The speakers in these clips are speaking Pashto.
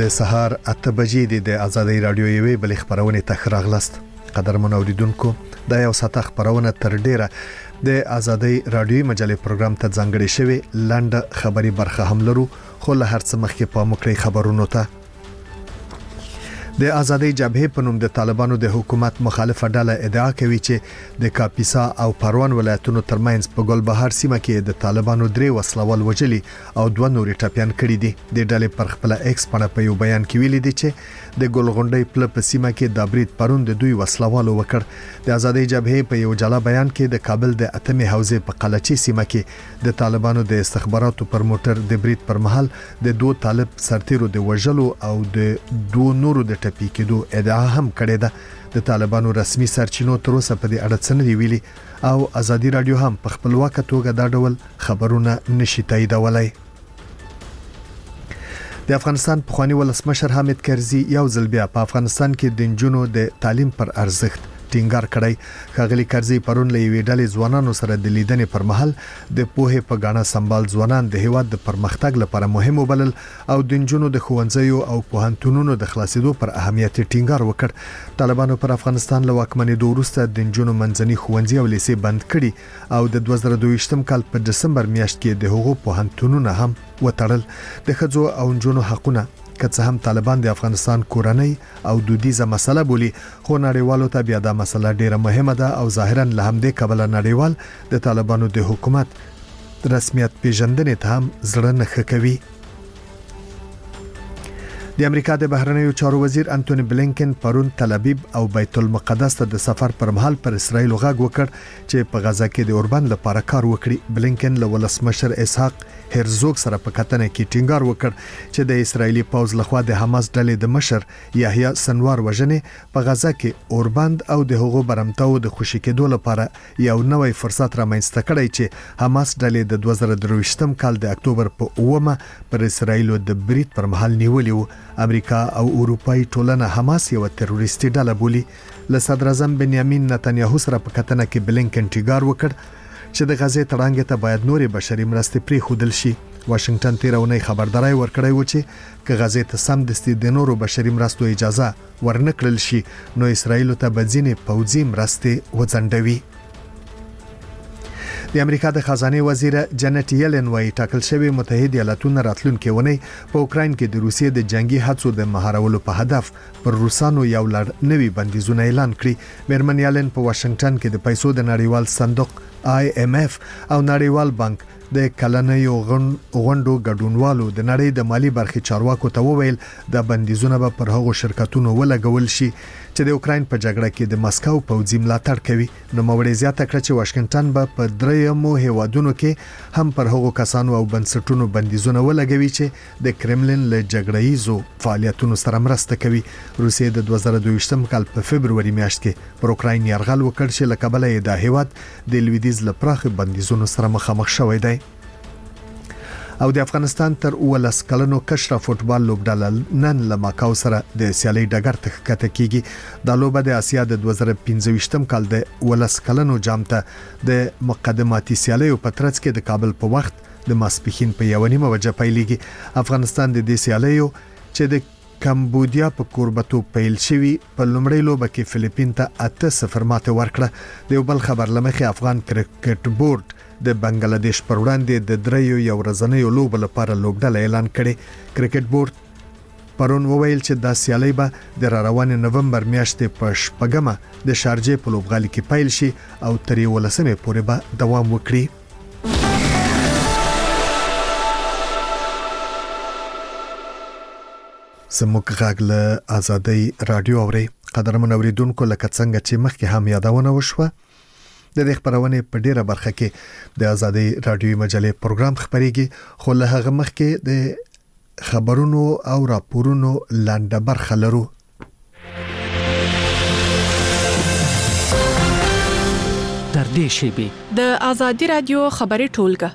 د سهار 8 بجې د آزادۍ رادیو یوې بل خبرونه ته راغلاست. قدرمن اوریدونکو د یو ساعت خبرونه تر ډیره د آزادۍ رادیو مجلې پروګرام ته ځانګړې شوی لاندې خبري برخه هم لرو، خو له هر څه مخکې په مکړې خبرونو ته د آزادۍ جبهه په نوم د طالبانو د حکومت مخالفه ډله ادعا کوي چې د کاپیسا او پروان ولایتونو ترمنځ په ګلبهار سیمه کې د طالبانو درې وسلوال وجلي او دوه نورې ټپيان کړي دي. د ډلې پر خپل ایکس باندې په یو بیان کې ویلي دي چې د ګلغونډۍ پل په سیمه کې د برید پرون د دوی وسلوالو وکړ. د آزادۍ جبهه په یو جلا بیان کې د کابل د اتمې حوزې په قلچي سیمه کې د طالبانو د استخباراتو پر موټر د برید پر مهال د دوه طالب سرتیرو د وژلو او د دوه نورو د ټپي کېدو ادعا هم کړې ده. د طالبانو رسمي سرچینو تر اوسه په دې اړه څه نه دی ویلي او آزادي رادیو هم په خپلواکه توګه دا ډول خبرونه نشي تاییدولای. د افغانستان پخوانی ولسمشر حامد کرزي یو ځل بیا په افغانستان کې د نجونو د تعلیم پر ارزښت ټینګار کړی. ښاغلي کرزي پرون له یوې ډلې ځوانانو سره د لیدنې پر مهال د پوهې په غاڼه سمبال ځوانان د هیواد د پرمختګ لپاره مهم وبلل او د نجونو د ښوونځیو او پوهنتونونو د خلاصېدو پر اهمیت ټینګار وکړ. طالبانو پر افغانستان له واکمنېدو وروسته د نجونو منځني ښوونځي او لیسې بند کړي او د 2022 کال په دسمبر میاشت کې د هغو پوهنتونونو هم وتړل. د ښځو او نجونو حقونه که څه هم طالبان د افغانستان کورنۍ او دودیزه مسله بولي، خو نړیوالو ته بیا دا مسله ډیره مهمه ده او ظاهرا له همدې کبله نړیوال د طالبانو د حکومت رسمیت پیژندنې ته هم زړه نه ښه کوي. د امریکا د بهرنیو چارو وزیر انټونی بلینکن پرون تل ابیب او بیت المقدس ته د سفر پر مهال پر اسرائیل غږ وکړ چې په غزا کې د اوربند لپاره کار وکړي. بلینکن له ولسمشر اسحاق هرزوګ سره په کتنه کې ټینګار وکړ چې د اسرایلی پوځ لخوا د حماس ډلې د مشر یحیی سنوار وژنې په غزا کې اوربند او د هغو برمتاو د خوشی کېدو لپاره یو نوې فرصت رامنځته کړی چې حماس ډلې د 2023 کال د اکتوبر په 9 پر اسرایل د برید پر مهال نیولې و. امریکا او اروپای ټولنه حماس یو تروریستي ډله بولي. له صدر اعظم بنیامین نتنیاهو سره په کتنه کې بلینکن ټینګار وکړ چې د غزې تړانګ ته باید نورې بشري مرستې پریښودل شي. واشنگټن تیر اونۍ خبرداري ورکړی و چې که غزې ته سمدستي د نورو بشري مرستو اجازه ورنکړل شي نو اسرائیل ته بځینې پوځي مرستې وځنډوي. د امریکا د خزانه وزیر جنت یلن وايي ټاکل شوی متحده ایالاتونو راتلونکي ونی په اوکراین کې د روسیې د جنگي هڅو د مهارولو په هدف پر روسانو یو لړ نوي بندیزونه اعلان کړي. میرمن یلن په واشنگټن کې د پیسو د نړیوال صندوق IMF او نړیوال بانک د کلنیو غونډو ګډونوالو د نړۍ د مالی برخې چارواکو ته وویل د بندیزونه به پر هغو شرکتونو ولګول شي چې د اوکراین په جګړه کې د مسکو پوځي ملاتړ کوي. نو موري زیاته کړ چې واشنگټن به په دریمو هیوادونو کې هم پر هغو کسانو او بنسټونو بندیزونه ولګوي چې د کرملین له جګړه‌ایزو فعالیتونو سره مرسته کوي. روسیې د 2022 کال په فبرवरी میاشت کې پر اوکراین یرغل وکړ چې له کبله یې د هیواد د لویدیز لپاره بندیزونو سره مخامخ شوی دی. او د افغانستان تر 19 کلنو کشره فوتبال لوبډله نن له ماکاو سره د سیالي ډګر ته ښکته کیږي. د لوبه د اسیا د 2015 کال د 19 کلنو جام ته د مقدماتي سیالیو په ترڅ کې د کابل په وخت د ماسپښین په 1:30 بجې پیلېږي. افغانستان د دې سیالیو چې د کمبودیا په کوربتو پیل شوی په لومړی لوبه کې فلیپین ته 8-0 ماته ورکړه. د یو بل خبر لمخې افغان کرکټ بورډ د بنگلاديش پر وړاندې د دریو یو ورځنیو لوبو لپاره لوبډله اعلان کړي. کرکټ بورډ پرون وویل چې دا سیالي به د روان نومبر میاشتې په شپږمه د شارجې په لوبغالي کې پیل شي او تر 11مې پورې به دوام وکړي. زموږ غږ له آزادۍ رادیو اوري. قدرمن اوریدونکو لکه څنګه چې مخکې هم یادونه وشوه د دې خبرونه په ډیره برخه کې د آزادۍ رادیو مجلې پروګرام خبريږي، خو له هغه مخکې د خبرونو او راپورونو لاندې برخه لرو. تر دې شیبې د آزادۍ رادیو خبري ټولګه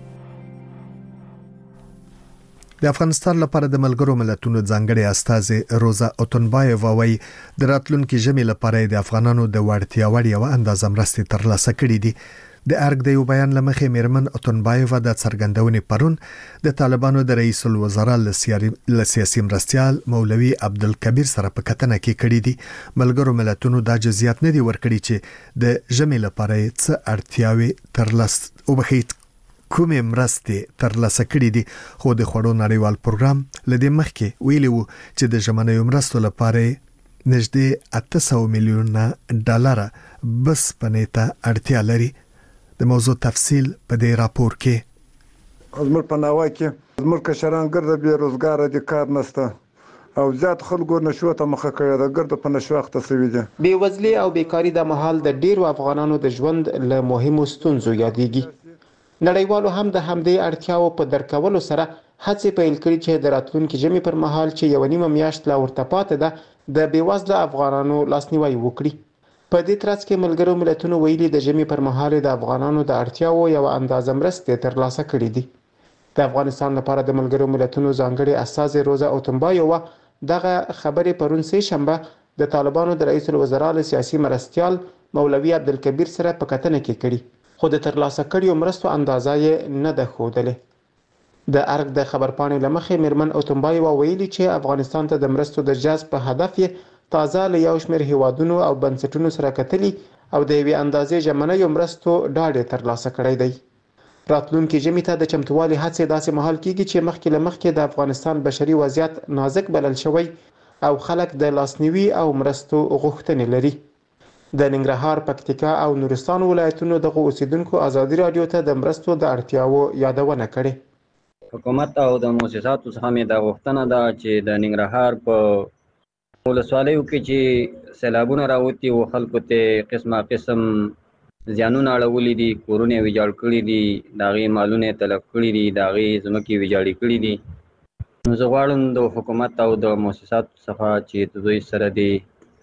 د افغانستان لپاره د ملګرو ملتونو ځانګړي استازي روزا اوتنبایووا وايي د راتلونکي ژمي لپاره د افغانانو د وړتیا وړ یو اندازه مرستې ترلاسه کړې دي. د ارګ د یو بیان لمخې میرمن اتونبایووا د څرګندونې پرون د طالبانو د رئیس الوزرا ل سیاسي مرستيال مولوي عبدالکبیر سره په کتنه کې کړی دي. ملګرو ملتونو دا جزئیات نه دي ورکړي چې د ژمي لپاره څه اړتیاوي ترلاسه وبخښي کومې مرستې ترلاسه کړې دي. خو د خوړو نړیوال پروګرام لدې مخکې ویلي وو چې د ژمنیو مرستو لپاره نږدې 800 میلیونه ډالر بس پنيته اړتیا لري. د موضوع تفصیل په دې راپور کې. زموږ په ناوه کې زموږ کشران ګرځي بیروزګار دي، کار نشته او زیات خلکو نشو ته مخه کوي د ګرد په نشو وخت سوي دي. بیوزلي او بیکاری د محل د ډیرو افغانانو د ژوند له مهمو ستونزو یادېږي. نړیوالو هم د همدې اړتیاو په درکولو سره هڅې پیل کړې چې د راتلونکي ژمي پر مهال چې یو نیمه میاشت لا ورته پاتې ده د بیوزله افغانانو لاسنیوي وکړي. په دې ترڅ کې ملګرو ملتونو ویلي د ژمي پر مهال د افغانانو د اړتیاو یو اندازه مرستې ترلاسه کړې دي. د افغانستان لپاره د ملګرو ملتونو ځانګړي استازي روزا اتونبایووا دغه خبرې پرون سه شنبه د طالبانو د رئیس الوزرا له سیاسي مرستيال مولوي عبدالکبیر سره په کتنه کې کړي، خو د ترلاسه کړیو مرستو اندازه یې نه ده ښودلې. د ارګ د خبرپاڼې لمخې میرمن اتونبایووا ویلي چې افغانستان ته د مرستو د جذب په هدف یې تازه له یو شمېر هیوادونو او بنسټونو سره کتلي او د یوې اندازې ژمنیو مرستو ډاډ ترلاسه کړی دی. راتلونکي ژمي ته د چمتووالي هڅې داسې مهال کیږي چې مخکې له مخکې د افغانستان بشري وضعیت نازک بلل شوی او خلک د لاسنیوي او مرستو غوښتنې لري. د ننګرهار، پکتیکا او نورستان ولایتونو دغه اوسیدونکو ازادي رادیو ته د مرستو د اړتیاو یادونه کړې. حکومت او د مؤسساتو څخه مې دا غوښتنه ده چې د ننګرهار په ولسوالیو کې چې سیلابونه راوتی او خلکو ته قسم زیانونه اړولې دي، کورونه ویجاړ کړي دي، داغي مالونه تلف کړي دي، داغي ځمکې ویجاړې کړي دي. نو زه غواړم د حکومت او د مؤسساتو څخه چې دوی سره دي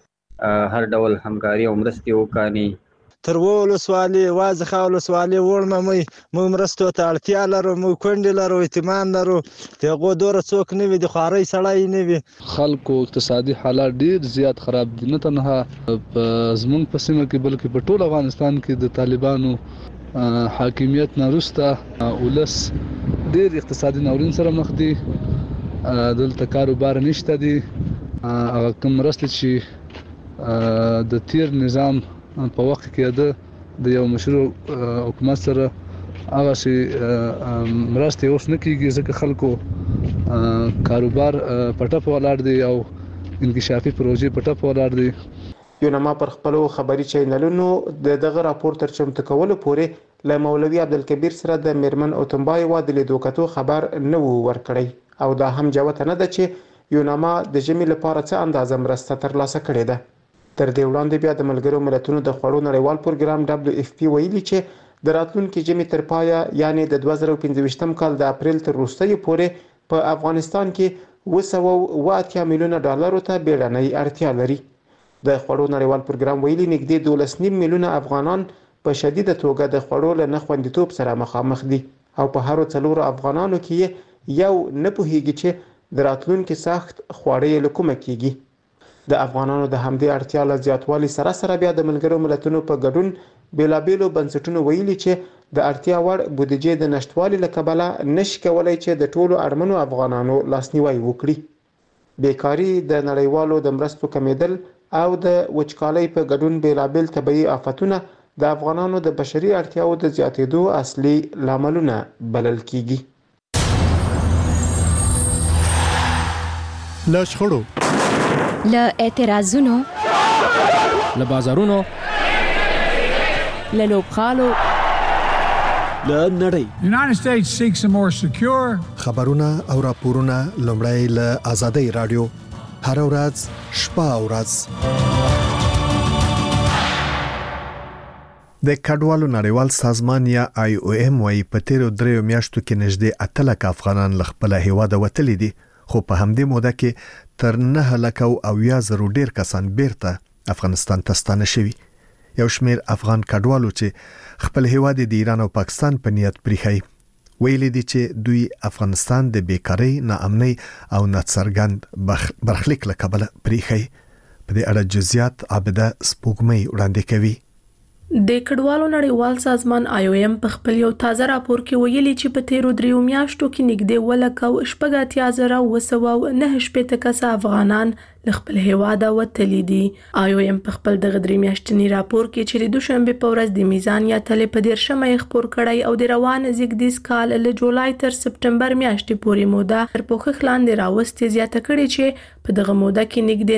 هر ډول همکاري او مرستې وکړي. تر ولسوالي وازخه ولسوالي ورنه مې مرستو ته اړتیا لرو، مو کونډې لرو، اعتماد لرو، دغه دوره څوک نه وي، د خواري سړی نه وي. خلکو اقتصادي حالات ډیر زیات خراب دي، نه تنها په زمونږ په سیمه کې بلکې په ټول افغانستان کې د طالبانو حاکمیت نه وروسته ولس ډیر اقتصادي ناورین سره مخ دي. دلته کاروبار نشته دي. هغه کوم مرستې چې د تیر نظام په وخت کې د یو مشروع حکومت سره هغه شي مرستې اوس نه کیږي، ځکه خلکو کاروبار پټه په ولاړ دي او انکشافي پروژې پټه په ولاړ دي. یونما پر خپلو خبري چینلونو دغه راپور تر چمتو کولو پورې له مولوي عبدالکبیر سره د میرمن اتونبایووا د لیدو کتو خبر نه وو ورکړی او دا هم جوته نه ده چې یونما د ژمي لپاره څه اندازه مرسته ترلاسه کړې ده. تر دې وړاندې بیا د ملګرو ملتونو د خوړو نړیوال پروګرام WFP ویلي چې د راتلونکي ژمي تر پایه یعنی د 2015 کال د اپریل تر وروستیو پورې په افغانستان کې 280 میلیونه ډالرو ته بیړنۍ اړتیا لري. د خوړو نړیوال پروګرام ویلي نږدې 12.5 میلیونه افغانان په شدیده توګه د خوړو له نه خوندیتوب سره مخامخ دي او په هر 4 افغانانو کې یو نه پوهیږي چې د راتلونکي سخت خواړې له کومه کیږي. د افغانانو د همدې اړتیا له زیاتوالي سره بیا د ملګرو ملتونو په ګډون بیلابیلو بنسټونو ویلي چې د اړتیا وړ بودیجې د نشټوالي له کبله نشي کولای چې د ټولو اړمنو افغانانو لاسنیوي وکړي. بیکاری، د نړیوالو د مرستو کمیدل او د وچکالۍ په ګډون بیلابیل طبیعي آفتونه د افغانانو د بشري اړتیاو د زیاتېدو اصلي لاملونه بلل کیږي. له شخړو، له اعتراضونو، له بازارونو، له لوبغالو، له نړۍ. United States seeks a more secure خبرونه او راپورونه لومړی له آزادۍ رادیو هر ورځ شپه او ورځ. د کډوالو نړیوال سازمان یا IOM وايي په تیرو 3 میاشتو کې نږدې 8 لک افغانان له خپل هیواده وتلي دي، خو په همدې موده کې تر 9 لک او 1000 ډیر کسان بیرته افغانستان ته ستانه شوي. یو شمیر افغان کډوالو چې خپل هیواد د ایران او پاکستان په نیت پریخي ویلي دي چې دوی افغانستان د بیکاری، ناامنۍ او ناڅرګند برخلیک له کبله پریخي. په دې اړه جزئیات عابده سپوږمۍ وړاندې کوي. د کډوالو نړیوال سازمان IOM په خپل یو تازه راپور کې ویلي چې په تیرو 3 میاشتو کې نږدې 1,809 کسه افغانان له خپل هیواده وتلي دي. IOM په خپل دغه 3 میاشتنی راپور کې چې د دوشنبه په ورځ د میزان یا تلې په 13 خبر کړی او د روان زیږدیز کال له جولای تر سپټمبر میاشتې پورې موده تر پوښښ لاندې راوستې زیاته کړې چې په دغه موده کې نږدې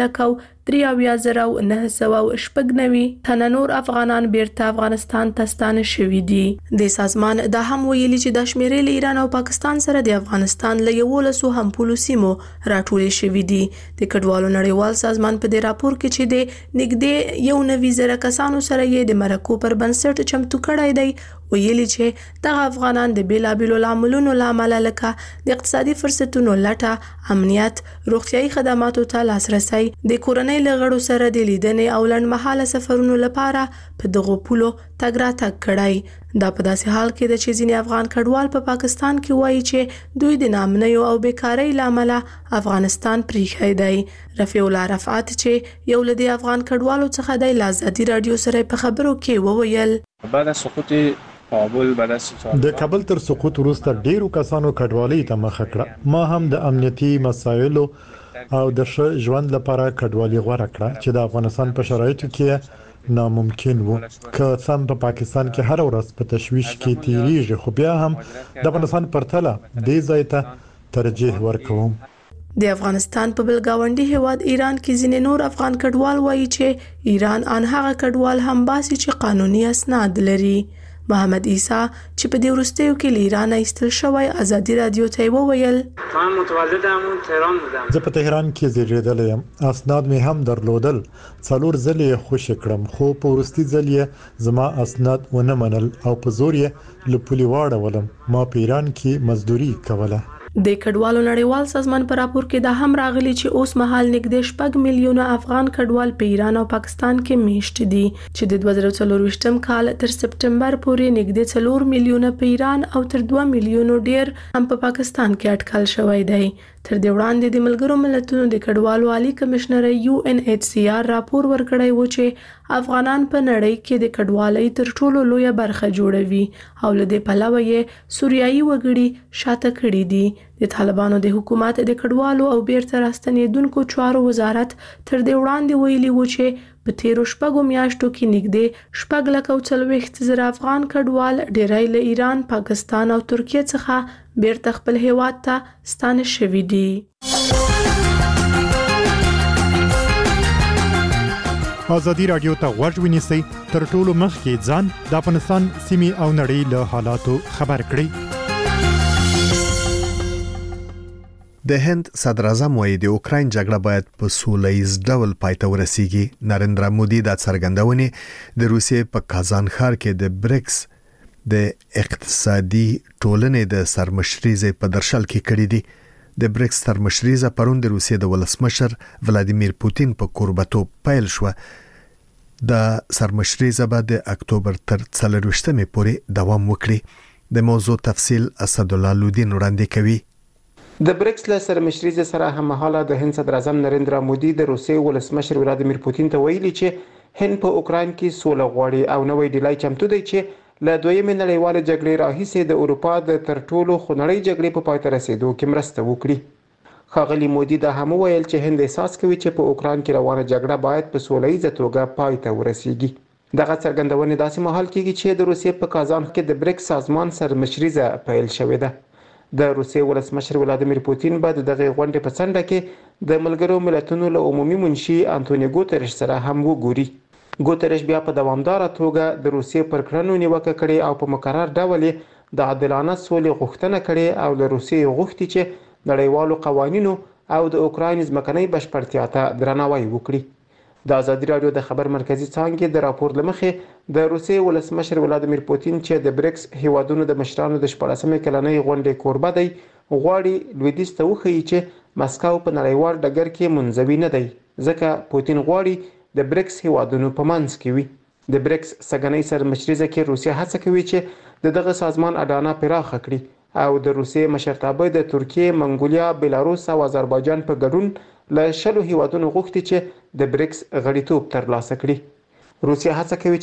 9,93,990 تنه نور افغانان بیرته افغانستان ته ستانه شوي دي. د سازمان دا هم ویلي چې د شمیرې له ایران او پاکستان سره د افغانستان له 11 هم پولیسیمو راټولې شوي دي. د کډوالو نړیوال سازمان په دې راپور کې چې د نږدې 1,000 کسانو سره یې د مرکو پر بنسټ چمتو کړی دی ویلي چې دغه افغانان د بیلابیلو لاملونو لامل لکه د اقتصادي فرصتونو لټه، امنیت، روغتيایي خدماتو ته لاسرسي، د کورنۍ له غړو سره د لیدنې او لنډمهاله سفرونو لپاره په دغو پولو تګ راتګ کړی. دا په داسې حال کې د چې ځینې افغان کډوال په پاکستان کې وایي چې دوی د نامنیو او بیکارۍ لامل افغانستان پریښی دی. رفیع الله رفعت چې یو له د افغان کډوالو څخه د آزادي رادیو سره په خبرو کې وویل بعد از سقوط کابل د کابل تر سقوط وروسته ډیرو کسانو کډوالۍ ته مخه کړه. ما هم د امنیتي مسایلو او د ښه ژوند لپاره کډوالي غوړه کړه چې د افغانستان په شرایطو کې ناممکن وو. که سم په پاکستان کې هر ورځ په تشویش کې تیریږي خو بیا هم د افغانستان پرتله دې ځای ته ترجیح ورکوم. د افغانستان په بل گاونډي هیواد ایران کې ځینې نور افغان کډوال وایي چې ایران ان هغه کډوال هم باسي چې قانوني اسناد لري. محمد عیسی چې په دې وروستیو کې له ایران ایستل شوی آزادي رادیو ته وویل من متولدم تهران بودم. زه په تهران کې زیږیدل یم. اسناد مې هم درلودل. 4 ځلې خوشی کړم خو په وروستي ځل یې زما اسناد ونه منل او په زور یې له پولي واړولم. ما په ایران کې مزدوري کوله. د کډوالو نړیوال سازمان په راپور کې دا هم راغلي چې اوس مهال نږدې 6 میلیونه افغان کډوال په ایران او پاکستان کې میشت دي چې د 2024 کال تر سپټمبر پورې نږدې 4 میلیونه په ایران او تر 2 میلیونو ډیر هم په پاکستان کې اټکل شوی دی. تر دې وړاندې د ملګرو ملتونو د کډوالو عالی کمشنر UNHCR راپور ورکړی و چې افغانان په نړۍ کې د کډوالۍ تر ټولو لویه برخه جوړوي او له دې پلوه یې سوریایي وګړي شاته کړي دي. د طالبانو د حکومت د کډوالو او بیرته راستنېدونکو چارو وزارت تر دې وړاندې ویلي و چې په تیرو 6 میاشتو کې نږدې 4,40,000 افغان کډوال ډیری له ایران، پاکستان او ترکیه څخه بیرته خپل هیواد ته ستانه شوي دي. آزادي رادیو ته غوږ ونیسئ تر ټولو مخکې ځان د افغانستان سیمې او نړۍ له حالاتو خبر کړئ. د هند صدر اعظم وايي د اوکراین جګړه باید په سولهییز ډول پای ته ورسیږي. نریندرا مودي د څرګندونې د روسیې په کازان ښار کې د بریکس د اقتصادي ټولنې د سرمشريزې په درشل کې کړې دي. د بریکس سرمشريزه پرون د روسیې د ولسمشر ولادیمیر پوتین په قربتوب پیل شو. د سرمشريزه به د اکتوبر تر 24مې پورې دوام وکړي. د موضوع تفصیل اسد الله لودین وړاندې کوي. د بریکس له سرمشريزه سره هممهاله د هند صدر اعظم نریندرا مودي د روسیې ولسمشر ولادیمیر پوتین ته ویلي چې هند په اوکراین کې سوله غواړي او نوې ډیلای چمتو دی چې له دویمې نړیوالې جګړې راهیسې د اروپا د تر ټولو خونړۍ جګړې په پای ته رسیدو کې مرسته وکړي. ښاغلي مودي دا هم ویل چې هند احساس کوي چې په اوکراین کې روانه جګړه باید په سولهییزه توګه پای ته ورسیږي. دغه څرګندونې داسې مهال کېږي چې د روسیې په کازان کې د بریکس سازمان سرمشريزه پیل شوې ده. د روسیې ولسمشر ولادیمیر پوتین به د دغه غونډې په څنډه کې د ملګرو ملتونو له عمومي منشي انټونیو ګوتریش سره هم وګوري. ګوتریش بیا په دوامداره توګه د روسیې پر کړنو نیوکه کړې او په مقرر ډول د عادلانه سولې غوښتنه کړې او له روسیې غوښتي چې نړیوالو قوانینو او د اوکراین ځمکنۍ بشپړتیا ته درناوی وکړي. د آزادي رادیو د خبر مرکزی څانګې د راپور لمخې د روسیې ولسمشر ولادیمیر پوتین چې د بریکس هیوادونو د مشرانو د 14مې کلنۍ غونډې کوربه دی غواړي لویدیځ ته وښیي چې مسکو په نړیوال ډګر کې منزوي نه دی ځکه پوتین غواړي د بریکس هیوادونو په منځ کې وي. د بریکس سګنۍ سرمشريزه کې روسیه هڅه کوي چې دغه سازمان اډانه پراخه کړي او د روسیې مشرتابه د ترکیه، منګولیا، بیلاروس او آذربایجان په ګډون له 10 هیوادونو غوښتي چې د بریکس غړیتوب ترلاسه کړي. روسیه هڅه کوي